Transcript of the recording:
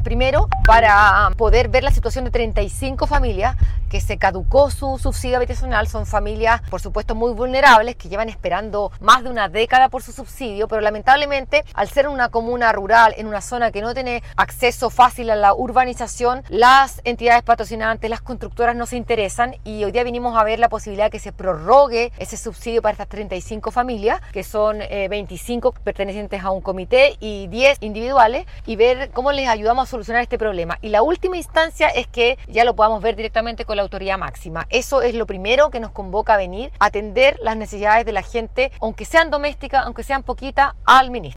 Primero, para poder ver la situación de 35 familias que se caducó su subsidio habitacional. Son familias, por supuesto, muy vulnerables, que llevan esperando más de una década por su subsidio, pero lamentablemente, al ser una comuna rural, en una zona que no tiene acceso fácil a la urbanización, las entidades patrocinantes, las constructoras no se interesan, y hoy día vinimos a ver la posibilidad de que se prorrogue ese subsidio para estas 35 familias, que son 25 pertenecientes a un comité y 10 individuales, y ver cómo les ayudamos a solucionar este problema. Y la última instancia es que ya lo podamos ver directamente con la autoridad máxima. Eso es lo primero que nos convoca a venir a atender las necesidades de la gente, aunque sean domésticas, aunque sean poquitas, al ministro.